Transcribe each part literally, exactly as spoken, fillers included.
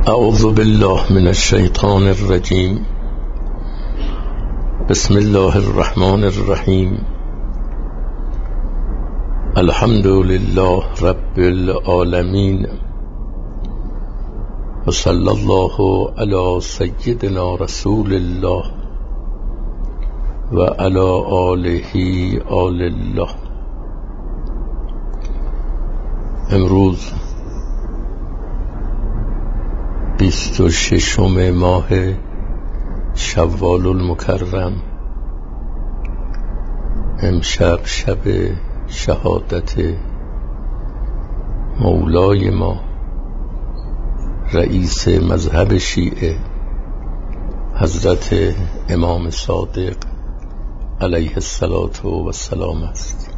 اعوذ بالله من الشیطان الرجیم. بسم الله الرحمن الرحیم. الحمد لله رب العالمین و صلی الله علی سیدنا رسول الله و علی آله آل الله. امروز بیست و ششم ماه شوال المکرم، امشب شب شهادت مولای ما رئیس مذهب شیعه حضرت امام صادق علیه السلام است.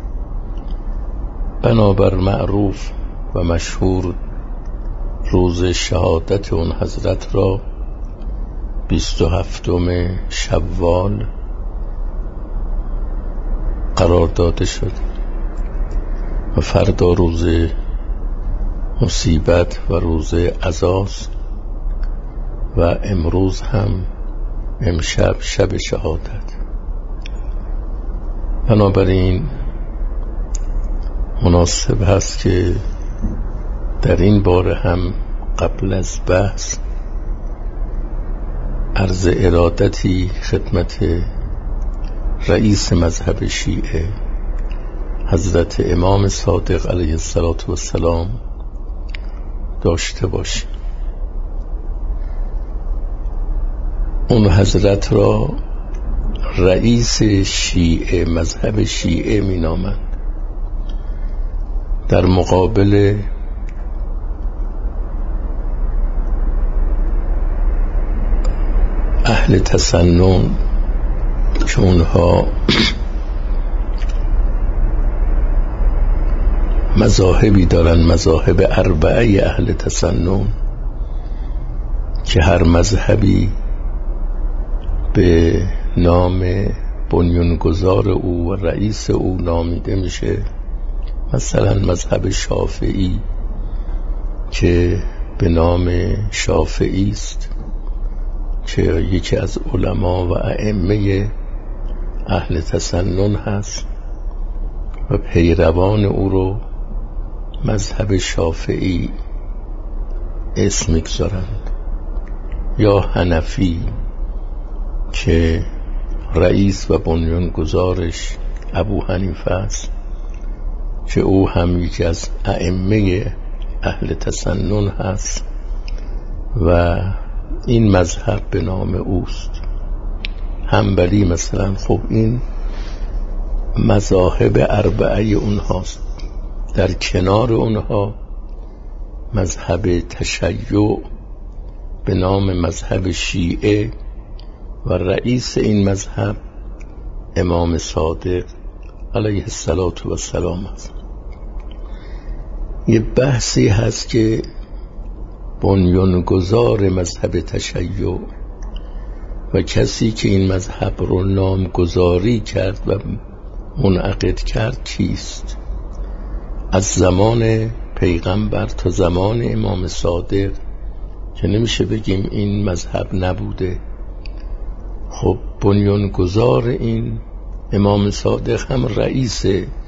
بنابر معروف و مشهور روز شهادت اون حضرت را بیست و هفتم شوال قرار داده شد و فردا روز مصیبت و روز عزاست و امروز هم امشب شب شهادت. بنابراین مناسب هست که در این باره هم قبل از بحث عرض ارادتی خدمت رئیس مذهب شیعه حضرت امام صادق علیه السلام داشته باشیم. اون حضرت را رئیس شیعه مذهب شیعه می نامند، در مقابل اهل تسنن که اونها مذاهبی دارن، مذاهب اربعه اهل تسنن که هر مذهبی به نام بنیانگذار او و رئیس او نامیده میشه. مثلا مذهب شافعی که به نام شافعی است که یکی از علما و ائمه اهل تسنن هست و پیروان او رو مذهب شافعی اسم میگذارند، یا حنفی که رئیس و بنیانگذارش ابو حنیفه است که او هم یکی از ائمه اهل تسنن هست و این مذهب به نام اوست. حنبلی مثلا، خب این مذاهب اربعه اونهاست. در کنار اونها مذهب تشیع به نام مذهب شیعه و رئیس این مذهب امام صادق علیه السلام است. یه بحثی هست که بنیانگذار مذهب تشیع و کسی که این مذهب رو نامگذاری کرد و منعقد کرد کیست؟ از زمان پیغمبر تا زمان امام صادق که نمیشه بگیم این مذهب نبوده. خب بنیانگذار این امام صادق هم رئیس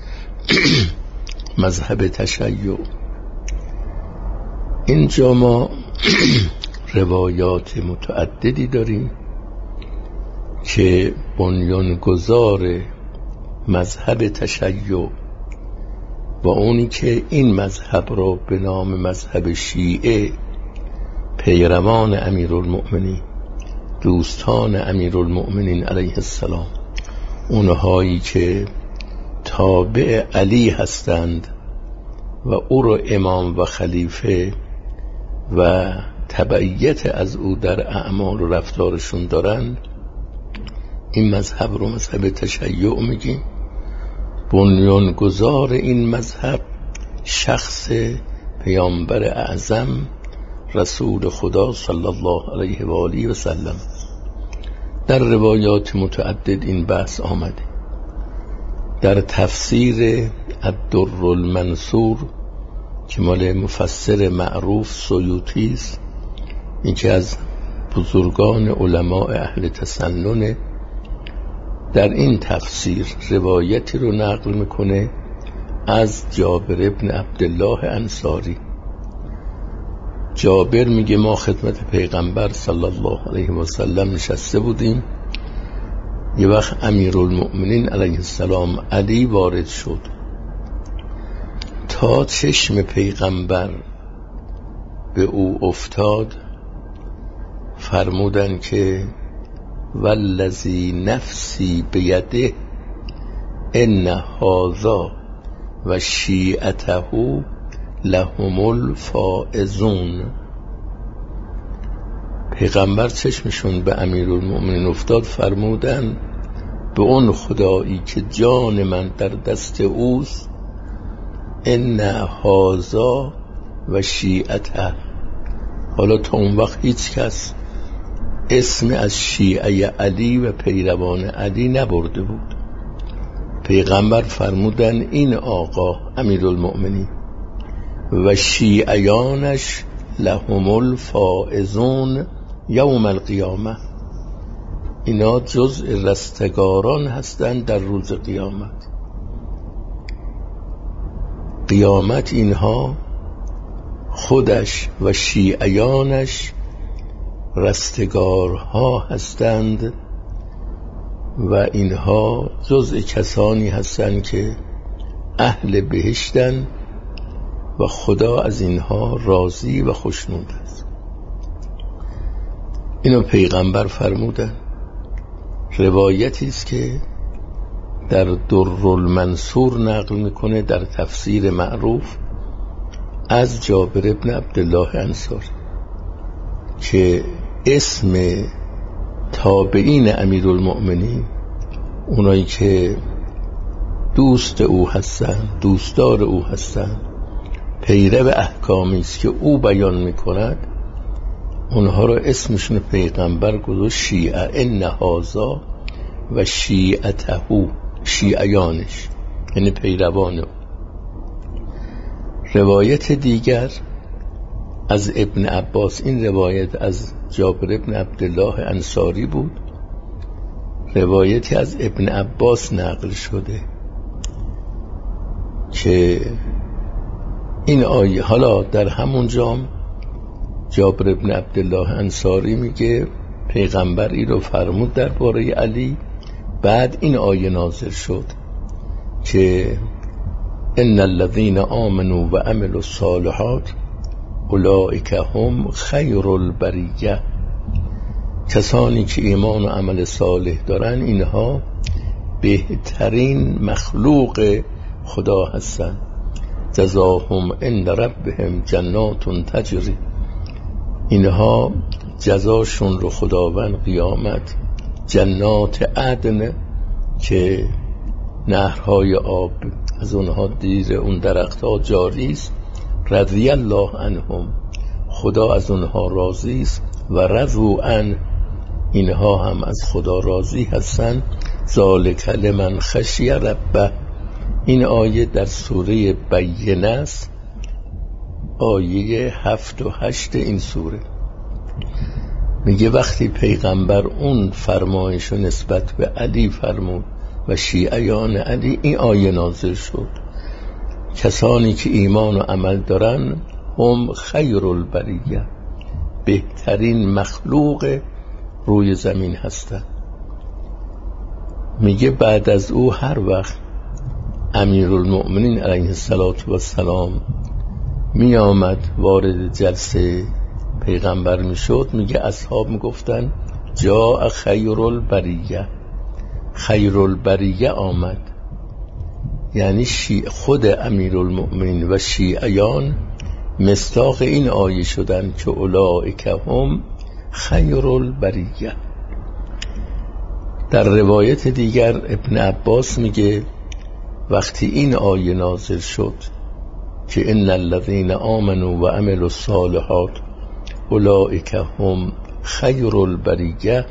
مذهب تشیع. اینجا ما روایات متعددی داریم که بنیانگذار مذهب تشیع و اونی که این مذهب را به نام مذهب شیعه پیروان امیرالمؤمنین، دوستان امیرالمؤمنین علیه السلام، اونهایی که تابع علی هستند و او را امام و خلیفه و تبعیت از او در اعمال و رفتارشون دارند، این مذهب رو مذهب تشیع میگیم. بنیانگذار این مذهب شخص پیامبر اعظم رسول خدا صلی الله علیه و آله و سلم. در روایات متعدد این بحث آمده. در تفسیر الدر المنصور که مال مفسر معروف سیوطی است، یکی از بزرگان علماء اهل تسنن در این تفسیر روایتی رو نقل میکنه از جابر ابن عبدالله انصاری. جابر میگه ما خدمت پیغمبر صلی الله علیه و سلم نشسته بودیم، یه وقت امیرالمؤمنین علیه السلام علی وارد شد، تا چشم پیغمبر به او افتاد فرمودن که والذی نفسی بیده ان هذا و شیعته لهم الفائزون. پیغمبر چشمشون به امیرالمؤمنین افتاد، فرمودن به اون خدایی که جان من در دست اوست، ان هذا و شیعته. حالا تا اون وقت هیچ کس اسم از شیعه علی و پیروان علی نبرده بود. پیغمبر فرمودن این آقا امیرالمؤمنین و شیعیانش لهم الفائزون یوم القیامه، اینا جزء رستگاران هستند در روز قیامت. قیامت اینها خودش و شیعیانش رستگارها هستند و اینها جزء کسانی هستند که اهل بهشتن و خدا از اینها راضی و خوشنود است. اینو پیغمبر فرمودن. روایتی است که در در المنصور نقل میکنه در تفسیر معروف از جابر ابن عبدالله انصاری که اسم تابعین امیرالمؤمنین، اونایی که دوست او هستن، دوستدار او هستن، پیرو احکامی است که او بیان میکند، اونها رو اسمشون پیغمبر گذاشت شیعه، ان هذا و شیعته، شیعیانش یعنی پیروان او. روایت دیگر از ابن عباس، این روایت از جابر ابن عبدالله انصاری بود، روایتی از ابن عباس نقل شده که این آیه، حالا در همون جام جابر ابن عبدالله انصاری میگه پیغمبر این رو فرمود درباره علی، بعد این آیه نازل شد که ان الذين آمنوا و عملوا الصالحات اولئک هم خیر البریه. کسانی که ایمان و عمل صالح دارن اینها بهترین مخلوق خدا هستند. جزاهم عند ربهم جنات تجری، اینها جزاشون رو خداوند قیامت جنات عدن که نهرهای آب از اونها دیر اون درختها جاری است، رضی الله عنهم، خدا از اونها راضی است، و رضوا عنه، اینها هم از خدا راضی هستند. ذالک لمن خشی ربه. این آیه در سوره بینه است، آیه هفت و هشت این سوره. میگه وقتی پیغمبر اون فرمایش رو نسبت به علی فرمود و شیعیان علی، این آیه نازل شد کسانی که ایمان و عمل دارن هم خیر البریه، بهترین مخلوق روی زمین هستن. میگه بعد از او هر وقت امیرالمؤمنین علیه السلام می آمد وارد جلسه پیغمبر می شد، میگه اصحاب می گفتن جاء خیر البریه، خیر البریه آمد، یعنی خود امیرالمؤمنین و شیعیان مصداق این آیه شدن که اولئک هم خیر البریه. در روایت دیگر ابن عباس میگه وقتی این آیه نازل شد که ان الذين آمنوا و عملوا الصالحات اولئک هم خیر البریه،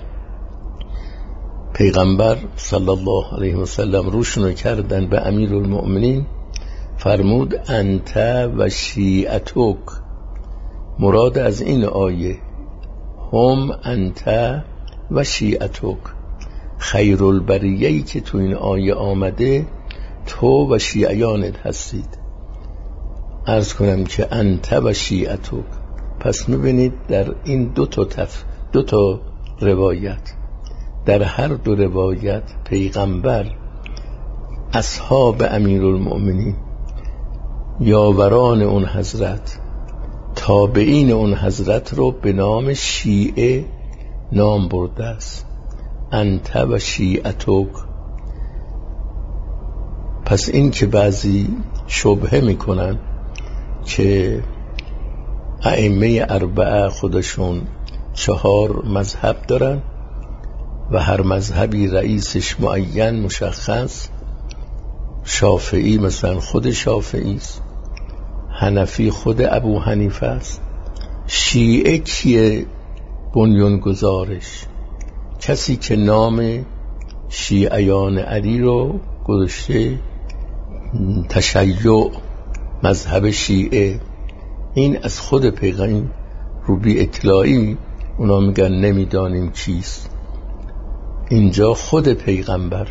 پیغمبر صلی الله علیه و سلم روشونو کردن به امیرالمؤمنین، فرمود انت و شیعتک. مراد از این آیه هم انت و شیعتک. خیر البریه‌ای که تو این آیه آمده تو و شیعیانت هستید. عرض کنم که انت و شیعتک. پس میبینید در این دو تا تف... دو تا روایت، در هر دو روایت پیغمبر اصحاب امیرالمؤمنین، یاوران اون حضرت، تابعین اون حضرت رو به نام شیعه نام برده است. انت و شیعتک. پس این که بعضی شبهه میکنن که ائمه اربعه خودشون چهار مذهب دارن و هر مذهبی رئیسش معین مشخص، شافعی مثلا خود شافعی است، حنفی خود ابو حنیفه است، شیعه کیه بنیانگذارش؟ کسی که نام شیعیان علی رو گذاشته تشیع، مذهب شیعه. این از خود پیغمبر رو بی اطلاعی اونا میگن نمیدانیم چیست. اینجا خود پیغمبر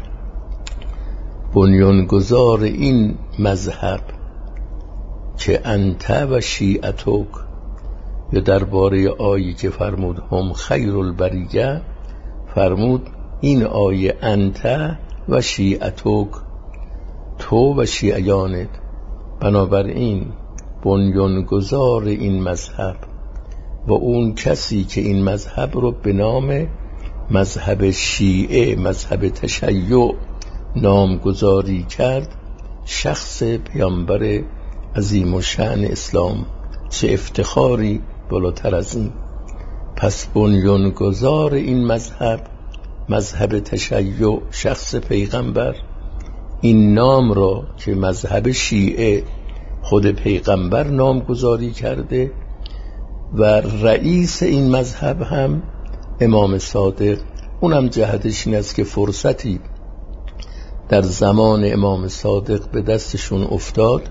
بنیانگذار این مذهب که انت و شیعتک، یا درباره آیه که فرمود هم خیر البریه فرمود این آیه انت و شیعتک، تو و شیعیانت. بنابراین بنیانگذار این مذهب و اون کسی که این مذهب رو به نام مذهب شیعه، مذهب تشیع نامگذاری کرد، شخص پیامبر عظیم الشأن اسلام. چه افتخاری بالاتر از این. پس بنیانگذار این مذهب، مذهب تشیع، شخص پیغمبر، این نام را که مذهب شیعه خود پیغمبر نامگذاری کرده و رئیس این مذهب هم امام صادق. اونم جهتش این است که فرصتی در زمان امام صادق به دستشون افتاد،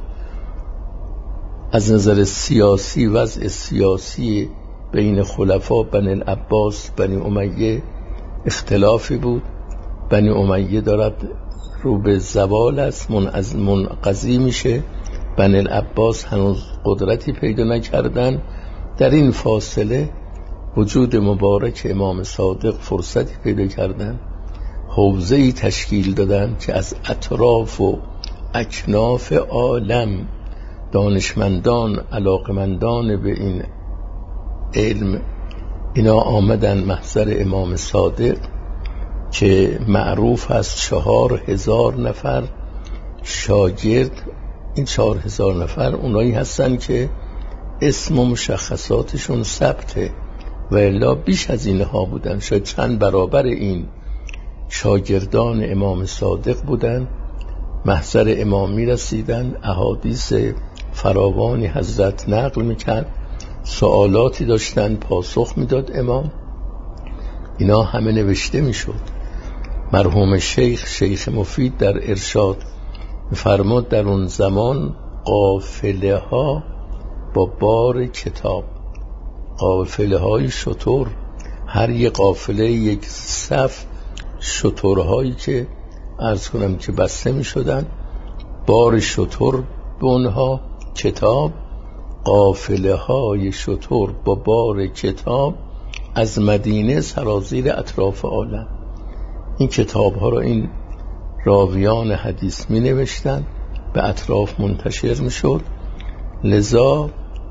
از نظر سیاسی وضع سیاسی بین خلفا بنی العباس بنی امیه اختلافی بود. بنی امیه دارد رو به زوال است، منقضی میشه. بنی العباس هنوز قدرتی پیدا نکردن. در این فاصله وجود مبارک امام صادق فرصتی پیدا کردن، حوزه‌ای تشکیل دادن که از اطراف و اکناف عالم دانشمندان علاقمندان به این علم اینا آمدن محضر امام صادق که معروف است چهار هزار نفر شاگرد. این چهار هزار نفر اونایی هستن که اسم و مشخصاتشون ثبته و الا بیش از اینها بودن، شاید چند برابر این شاگردان امام صادق بودن. محضر امام می رسیدن، احادیث فراوانی حضرت نقل میکرد، سوالاتی داشتن پاسخ میداد امام. اینا همه نوشته میشد. مرحوم شیخ شیخ مفید در ارشاد فرمود در اون زمان قافله ها با بار کتاب، قافله های شتر، هر یک قافله یک صف شترهایی که عرض کنم که بسته می شدن، بار شتر به اونها کتاب، قافله های شتر با بار کتاب از مدینه سرازیر اطراف عالم. این کتاب ها را این راویان حدیث می نوشتن، به اطراف منتشر می شد. لذا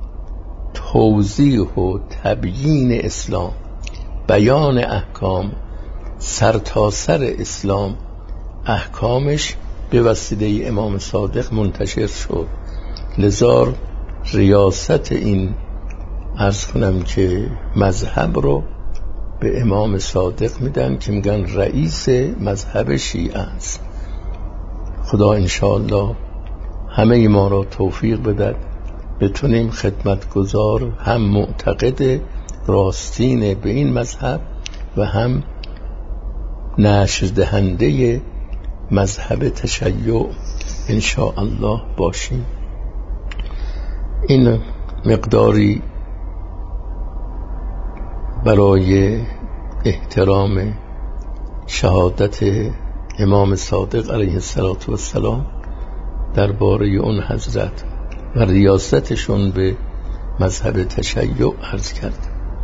توضیح و تبیین اسلام، بیان احکام، سرتاسر اسلام احکامش به وسیله امام صادق منتشر شد. لذا ریاست این عرض کنم که مذهب رو به امام صادق میدن که میگن رئیس مذهب شیعه است. خدا انشاءالله همه ما را توفیق بدهد بتونیم خدمتگزار هم معتقد راستین به این مذهب و هم نشر دهنده مذهب تشیع انشاءالله باشیم. این مقداری برای احترام شهادت امام صادق علیه السلام درباره اون حضرت و ریاستشون به مذهب تشیع عرض کرد.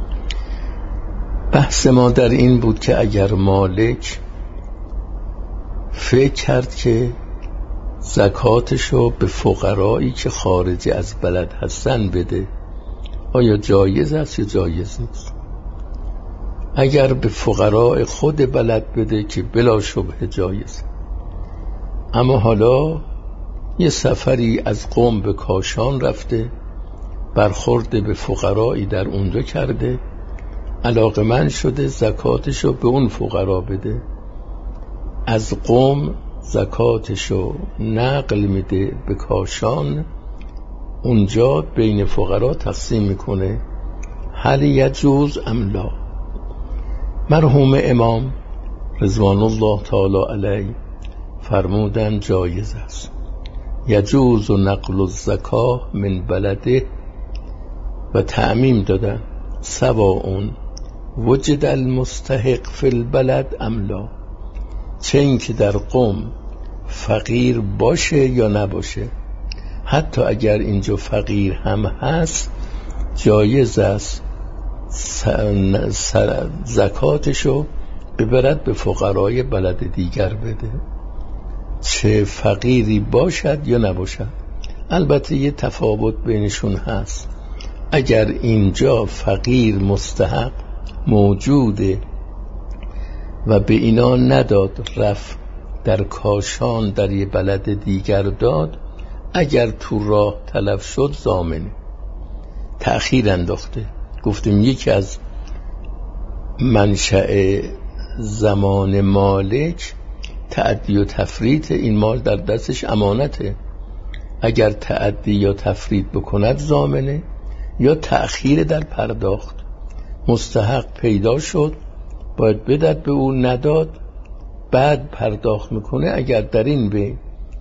بحث ما در این بود که اگر مالک فکر کرد که زکاتشو به فقرایی که خارج از بلد هستن بده، آیا جایز است یا جایز نیست؟ اگر به فقراء خود بلد بده که بلا شبه جایز، اما حالا یه سفری از قم به کاشان رفته، برخورد به فقرایی در اونجا کرده، علاقمند شده زکاتشو به اون فقرا بده، از قم زکاتشو نقل میده به کاشان، اونجا بین فقرا تقسیم میکنه. هل یجوز ام لا؟ مرحوم امام رضوان الله تعالی علیه فرمودن جایز است. یجوز نقل الزکاه من بلده، و تعمیم دادن سواء وجد المستحق فی البلد ام لا، چه این که در قم فقیر باشه یا نباشه، حتی اگر اینجا فقیر هم هست جایز است زکاتشو ببرد به فقرای بلد دیگر بده، چه فقیری باشد یا نباشد. البته یه تفاوت بینشون هست. اگر اینجا فقیر مستحق موجوده و به اینا نداد، رفت در کاشان در یه بلد دیگر داد، اگر تو راه تلف شد ضامنه، تأخیر انداخته. گفتیم یکی از منشأ زمان مالک تعدی و تفریط، این مال در دستش امانته، اگر تعدی یا تفریط بکند ضامنه، یا تأخیر در پرداخت. مستحق پیدا شد باید بدد به اون، نداد بعد پرداخت میکنه. اگر در این بین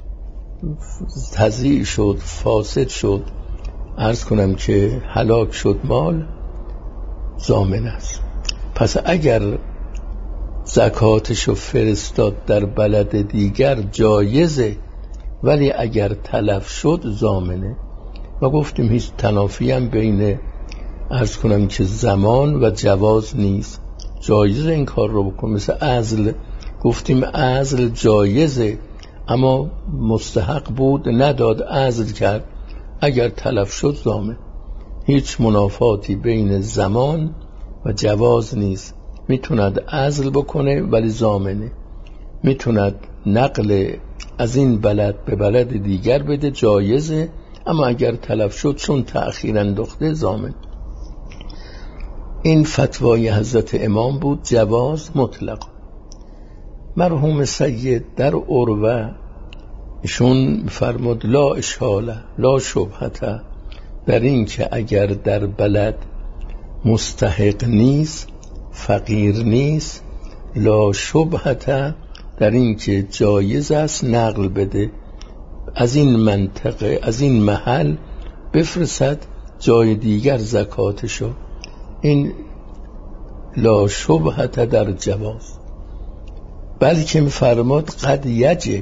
تضییع شد، فاسد شد، عرض کنم که هلاک شد مال، ضامن است. پس اگر زکاتشو فرستاد در بلد دیگر جایزه، ولی اگر تلف شد ضامنه. و گفتیم هیچ تنافی هم بین عرض کنم که زمان و جواز نیست، جایزه این کار رو بکن. مثل عزل، گفتیم عزل جایزه، اما مستحق بود نداد، عزل کرد، اگر تلف شد ضامن. هیچ منافاتی بین زمان و جواز نیست. میتوند عزل بکنه ولی ضامنه، میتوند نقل از این بلد به بلد دیگر بده، جایزه، اما اگر تلف شد چون تأخیر انداخته ضامن. این فتوای حضرت امام بود، جواز مطلق. مرحوم سید در عروه ایشون فرمود لا اشکاله لا شبهته، در این که اگر در بلد مستحق نیست، فقیر نیست، لا شبهته، در این که جایز است نقل بده از این منطقه، از این محل بفرستد جای دیگر زکاتشو. این لا شبهته در جواز. بلکه فرماد قد یجب،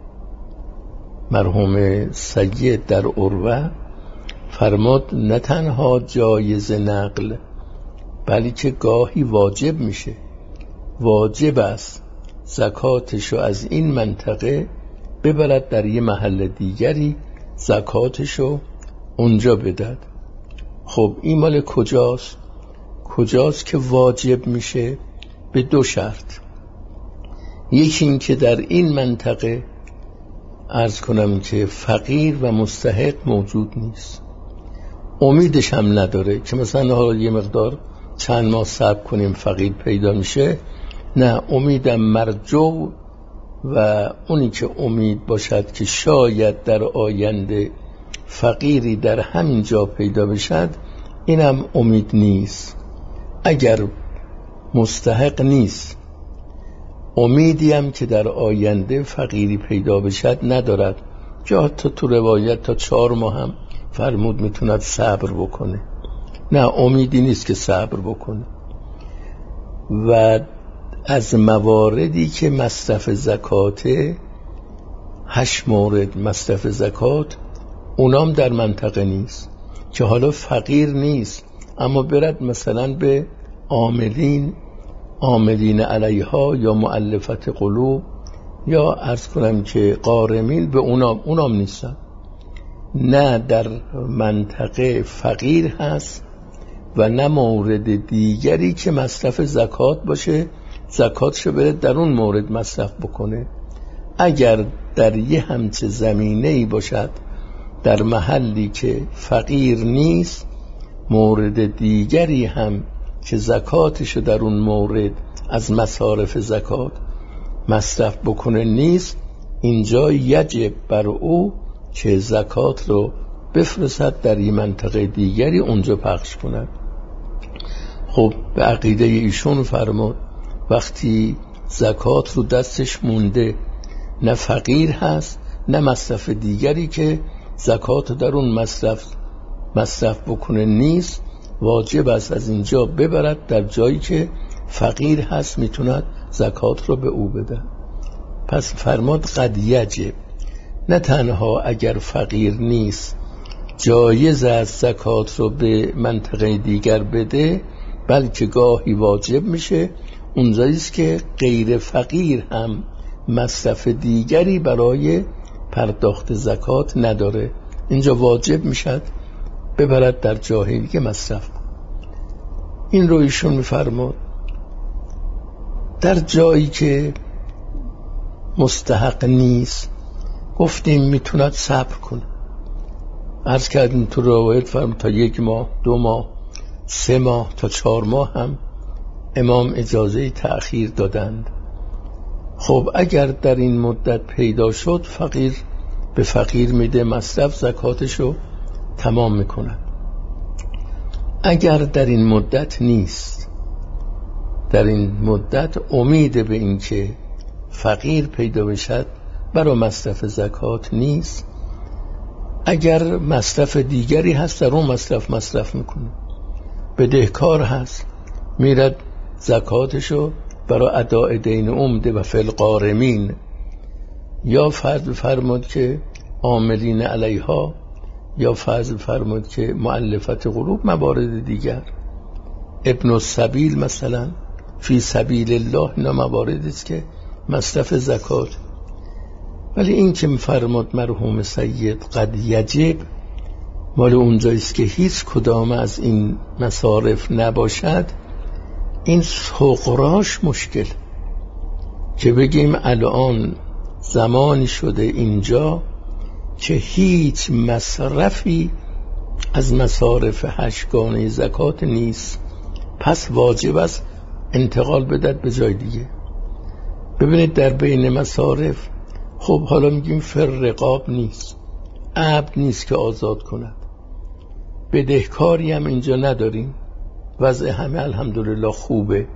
مرحوم سید در عروه فرماد نه تنها جایز نقل، بلکه گاهی واجب میشه. واجب است زکاتشو از این منطقه ببرد در یه محل دیگری، زکاتشو اونجا بدد. خب این مال کجاست؟ کجاست که واجب میشه؟ به دو شرط. یکی این که در این منطقه عرض کنم که فقیر و مستحق موجود نیست، امیدش هم نداره که مثلا حالا یه مقدار چند ماه صبر کنیم فقیر پیدا میشه، نه، امیدم مرجو، و اونی که امید باشد که شاید در آینده فقیری در همین جا پیدا بشد، اینم امید نیست. اگر مستحق نیست، امیدی هم که در آینده فقیری پیدا بشد ندارد، که حتی تو روایت تا چهار ماه هم فرمود میتوند صبر بکنه، نه امیدی نیست که صبر بکنه. و از مواردی که مصرف زکاته، هشت مورد مصرف زکات، اونام در منطقه نیست که حالا فقیر نیست اما برد مثلا به عاملین عاملین علیها یا مؤلفت قلوب یا عرض کنم که غارمین، به اونام اونام نیستن. نه در منطقه فقیر هست و نه مورد دیگری که مصرف زکات باشه زکاتشو بره در اون مورد مصرف بکنه. اگر در یه همچه زمینه‌ای باشد در محلی که فقیر نیست، مورد دیگری هم که زکاتشو در اون مورد از مصارف زکات مصرف بکنه نیست، اینجا یجب بر او که زکات رو بفرستد در این منطقه دیگری اونجا پخش کند. خب به عقیده ایشون فرمود وقتی زکات رو دستش مونده، نه فقیر هست نه مصرف دیگری که زکات در اون مصرف مصرف بکنه نیست، واجب است از اینجا ببرد در جایی که فقیر هست میتوند زکات رو به او بده. پس فرماد قد یجب، نه تنها اگر فقیر نیست جایز است زکات رو به منطقه دیگر بده، بلکه گاهی واجب میشه اونجاییست که غیر فقیر هم مصرف دیگری برای پرداخت زکات نداره، اینجا واجب میشد ببرد در جایی که مصرف. این رو ایشون میفرماد در جایی که مستحق نیست گفتیم میتوند صبر کنه. عرض کردیم تو روایت فرمود تا یک ماه، دو ماه، سه ماه، تا چهار ماه هم امام اجازه تأخیر دادند. خب اگر در این مدت پیدا شد فقیر به فقیر میده، مصرف زکاتشو تمام میکنه. اگر در این مدت نیست، در این مدت امید به این که فقیر پیدا بشد برای مصرف زکات نیست، اگر مصرف دیگری هست در اون مصرف مصرف میکنه. بدهکار هست میرد زکاتشو برای اداء دین عمده و فی الغارمین، یا فرض فرمود که عاملین علیها، یا فرض فرمود که مؤلفت قلوب، موارد دیگر ابن السبیل مثلا فی سبیل الله، اینا مواردی است که مصرف زکات. ولی این که فرمود مرحوم سید قد یجب مال اونجاییست که هیچ کدام از این مصارف نباشد، این سغراش مشکل که بگیم الان زمانی شده اینجا که هیچ مصرفی از مصارف هشتگانه زکات نیست، پس واجب است انتقال بدد به جای دیگه. ببینید در بین مصارف خب حالا میگیم فر رقاب نیست، عبد نیست که آزاد کند، بدهکاری هم اینجا نداریم، وضع همه الحمدلله خوبه.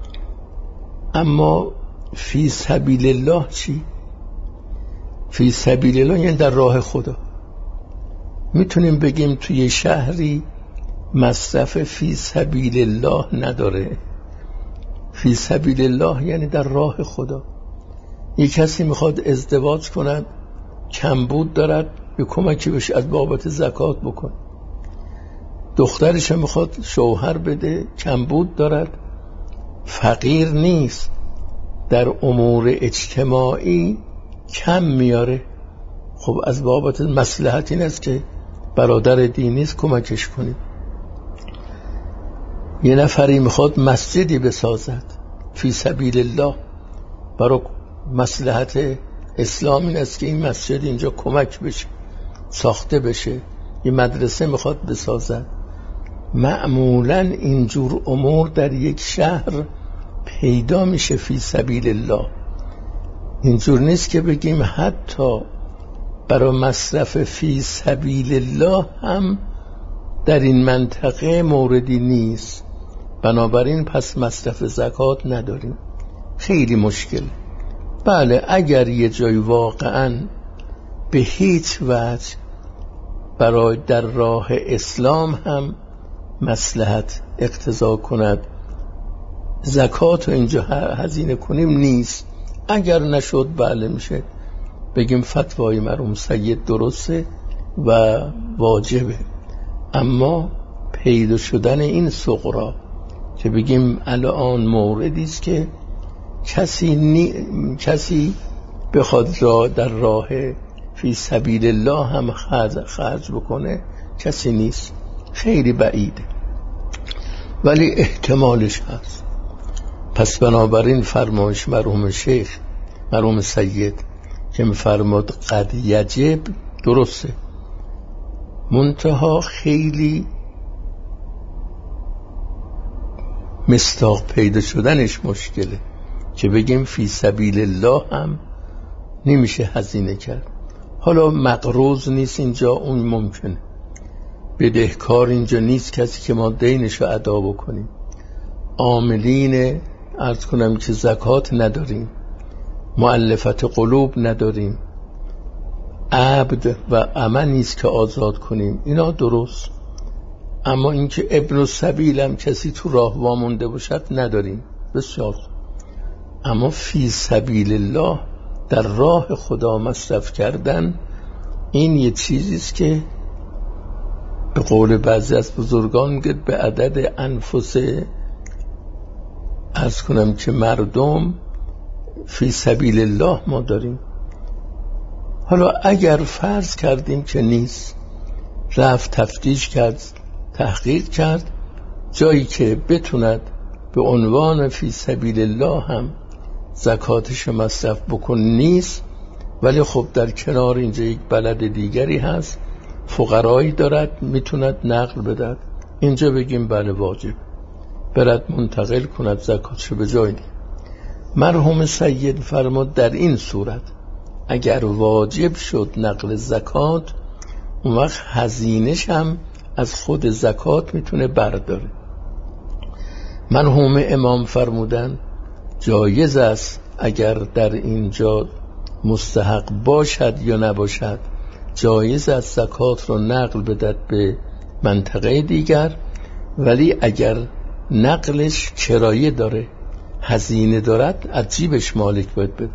اما فی سبیل الله چی؟ فی سبیل الله یعنی در راه خدا. میتونیم بگیم توی شهری مصرف فی سبیل الله نداره. فی سبیل الله یعنی در راه خدا. یک کسی میخواد ازدواج کند، کمبود دارد، به کمکی بشه از بابت زکات بکن. دخترش میخواد شوهر بده، کمبود دارد، فقیر نیست، در امور اجتماعی کم میاره، خب از بابت مصلحت این است که برادر دینی است کمکش کنید. یه نفری میخواد مسجدی بسازد فی سبیل الله، برای مصلحت اسلام این است که این مسجد اینجا کمک بشه، ساخته بشه. یه مدرسه میخواد بسازد. معمولا اینجور امور در یک شهر پیدا میشه فی سبیل الله. اینجور نیست که بگیم حتی برای مصرف فی سبیل الله هم در این منطقه موردی نیست، بنابراین پس مصرف زکات نداریم. خیلی مشکل. بله اگر یه جای واقعا به هیچ وجه برای در راه اسلام هم مصلحت اقتضا کند زکات رو اینجا هزینه کنیم نیست. اگر نشد بله میشه بگیم فتوای مرحوم سید درسته و واجبه. اما پیدا شدن این سغرا که بگیم الان موردی است که کسی نی... کسی بخواد را در راه فی سبیل الله هم خرج خرج بکنه کسی نیست، خیلی بعیده، ولی احتمالش هست. پس بنابراین فرمایش مرحوم شیخ مرحوم سید که میفرماد قد یجب درسته، منتها خیلی مصداق پیدا شدنش مشکله که بگیم فی سبیل الله هم نمیشه هزینه کرد. حالا مقروض نیست اینجا، اون ممکنه، بدهکار اینجا نیست کسی که ما دینشو ادا بکنیم، عاملین عرض کنم که زکات نداریم، مؤلفت قلوب نداریم، عبد و امن نیست که آزاد کنیم، اینا درست. اما اینکه ابن السبیل هم کسی تو راه وامونده باشد نداریم، بسیار. اما فی سبیل الله در راه خدا مصرف کردن این یه چیزیست که به قول بعضی از بزرگان میگه به عدد انفس عرض کنم که مردم فی سبیل الله ما داریم. حالا اگر فرض کردیم که نیست، رفت تفتیش کرد، تحقیق کرد، جایی که بتوند به عنوان فی سبیل الله هم زکاتش مصرف بکن نیست، ولی خب در کنار اینجا یک بلد دیگری هست، فقرایی دارد میتوند نقل بدهد، اینجا بگیم بله واجب برد منتقل کند زکاتشو به جای دی. مرحوم سید فرمود در این صورت اگر واجب شد نقل زکات، اون وقت هزینه‌ش هم از خود زکات میتونه برداره. مرحوم امام فرمودن جایز است اگر در اینجا مستحق باشد یا نباشد، جایز است زکات رو نقل بدهد به منطقه دیگر، ولی اگر نقلش کرایه داره، هزینه دارد، از جیبش مالک باید بده.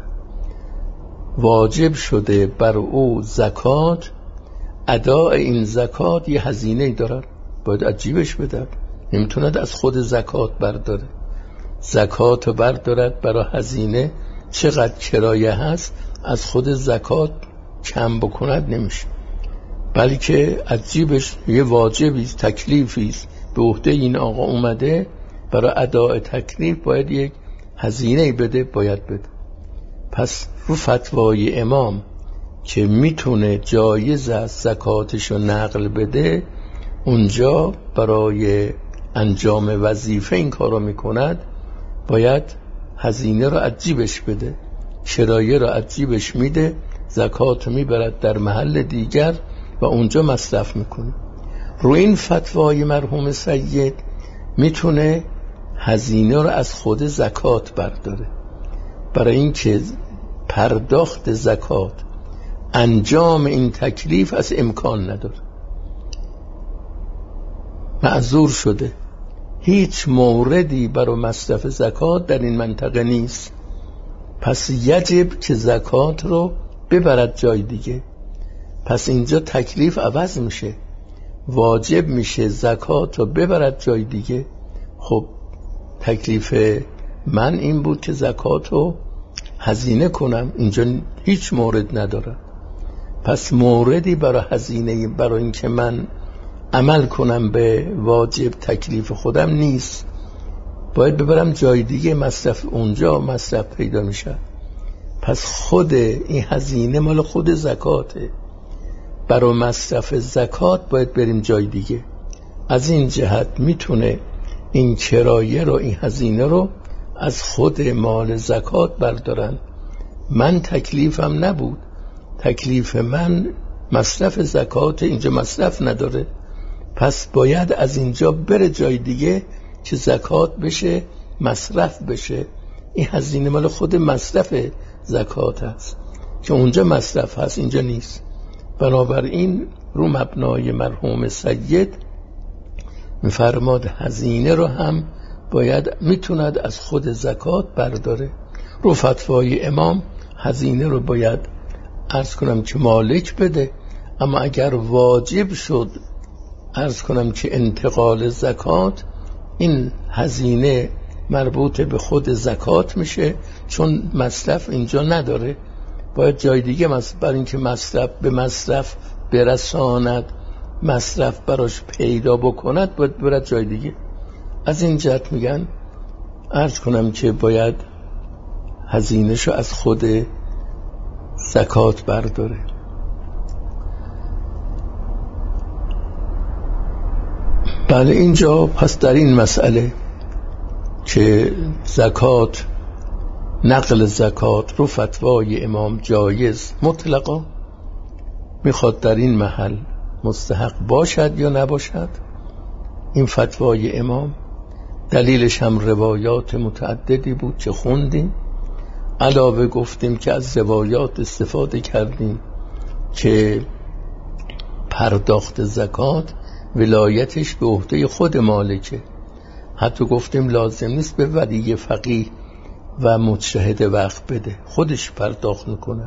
واجب شده بر او زکات، اداء این زکات یه هزینه دارد، باید از جیبش بده، نمیتوند از خود زکات برداره. زکات بردارد برای هزینه، چقدر کرایه هست از خود زکات کم بکند نمیشه، بلکه از جیبش یه واجبی تکلیفی است به عهده این آقا اومده، برای اداء تکلیف باید یک هزینه بده، باید بده. پس رو فتوای امام که میتونه جایز است زکاتشو نقل بده، اونجا برای انجام وظیفه این کارو میکند، باید هزینه رو از جیبش بده، کرایه رو از جیبش میده، زکات میبرد در محل دیگر و اونجا مصرف میکنه. رو این فتوای مرحوم سید میتونه هزینه رو از خود زکات برداره، برای اینکه پرداخت زکات انجام این تکلیف از امکان نداره، معذور شده، هیچ موردی برای مصرف زکات در این منطقه نیست، پس یجب که زکات رو ببرد جای دیگه. پس اینجا تکلیف عوض میشه، واجب میشه زکات رو ببرد جای دیگه. خب تکلیف من این بود که زکات رو هزینه کنم، اینجا هیچ مورد نداره، پس موردی برای هزینه برای اینکه من عمل کنم به واجب تکلیف خودم نیست، باید ببرم جای دیگه مصرف، اونجا مصرف پیدا میشه. پس خود این هزینه مال خود زکاته، برای مصرف زکات باید بریم جای دیگه. از این جهت میتونه این کرایه رو، این هزینه رو از خود مال زکات بردارن. من تکلیفم نبود، تکلیف من مصرف زکات، اینجا مصرف نداره، پس باید از اینجا بره جای دیگه که زکات بشه، مصرف بشه. این هزینه مال خود مصرف زکات هست که اونجا مصرف هست، اینجا نیست. بنابراین رو مبنای مرحوم سید میفرماد هزینه رو هم باید میتوند از خود زکات برداره. رو فتوای امام هزینه رو باید عرض کنم که مالک بده، اما اگر واجب شد عرض کنم که انتقال زکات، این هزینه مربوط به خود زکات میشه، چون مصرف اینجا نداره، باید جای دیگه مصرف، برای اینکه مصرف به مصرف برساند، مصرف براش پیدا بکند، باید برد جای دیگه. از این جهت میگن عرض کنم که باید هزینه‌شو از خود زکات برداره. بله، اینجا پس در این مسئله که زکات، نقل زکات رو فتوای امام جایز مطلقا، میخواد در این محل مستحق باشد یا نباشد. این فتوای امام دلیلش هم روایات متعددی بود که خوندیم، علاوه گفتیم که از روایات استفاده کردیم که پرداخت زکات ولایتش به عهده خود مالکه. حتی گفتیم لازم نیست به ولی فقیه و مجتهد وقت بده، خودش پرداخت میکنه.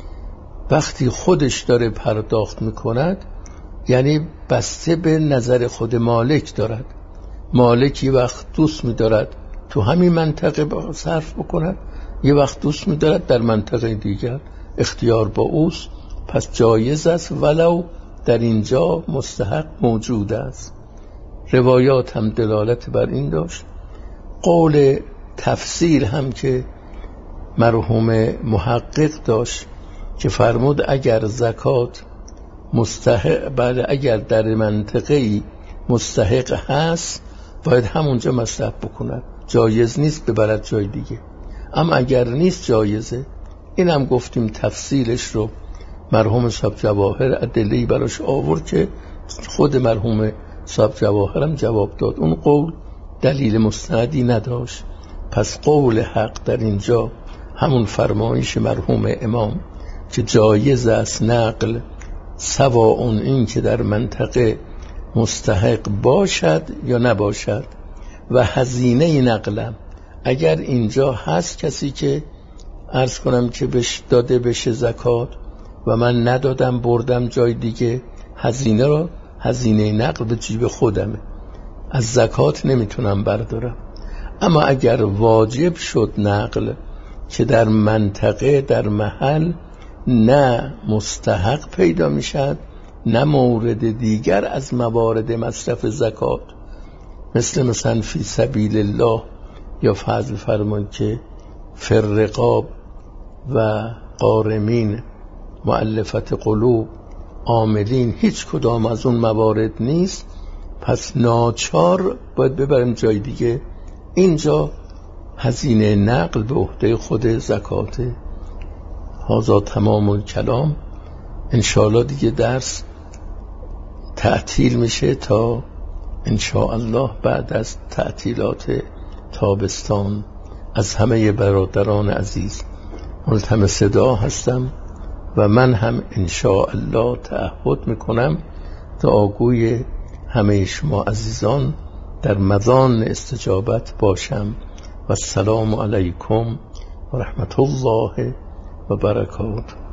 وقتی خودش داره پرداخت میکند یعنی بسته به نظر خود مالک دارد. مالک یه وقت دوست میدارد تو همین منطقه صرف بکند، یه وقت دوست میدارد در منطقه دیگر، اختیار با اوست، پس جایز است ولو در اینجا مستحق موجود است. روایات هم دلالت بر این داشت. قول تفسیر هم که مرحوم محقق داشت که فرمود اگر زکات مستحق، بله اگر در منطقه‌ای مستحق هست باید همونجا مصرف بکند، جایز نیست ببرد جای دیگه. اما اگر نیست جایزه. این هم گفتیم تفصیلش رو مرحوم صاحب جواهر ادله‌ای براش آورد که خود مرحوم صاحب جواهر هم جواب داد. اون قول دلیل مستندی نداشت. پس قول حق در اینجا همون فرمایش مرحوم امام که جایز است نقل، سواء این که در منطقه مستحق باشد یا نباشد، و هزینه نقلم اگر اینجا هست کسی که عرض کنم که بهش داده بشه زکات و من ندادم بردم جای دیگه، هزینه رو، هزینه نقل به جیب خودمه، از زکات نمیتونم بردارم. اما اگر واجب شد نقل که در منطقه، در محل نه مستحق پیدا میشد نه مورد دیگر از موارد مصرف زکات، مثل مثلا فی سبیل الله یا فضل فرمان که فرقاب و قارمین، مؤلفت قلوب، عاملین، هیچ کدام از اون موارد نیست، پس ناچار باید ببریم جای دیگه. اینجا هزینه نقل به عهده خود زکاته. هذا تمام الکلام. انشاءالله دیگه درس تعطیل میشه تا انشاءالله بعد از تعطیلات تابستان. از همه برادران عزیز ملتمس دعا هستم و من هم انشاءالله تعهد میکنم دعاگوی همه شما عزیزان در مضان استجابت باشم. و السلام علیکم و رحمت الله و برکاته.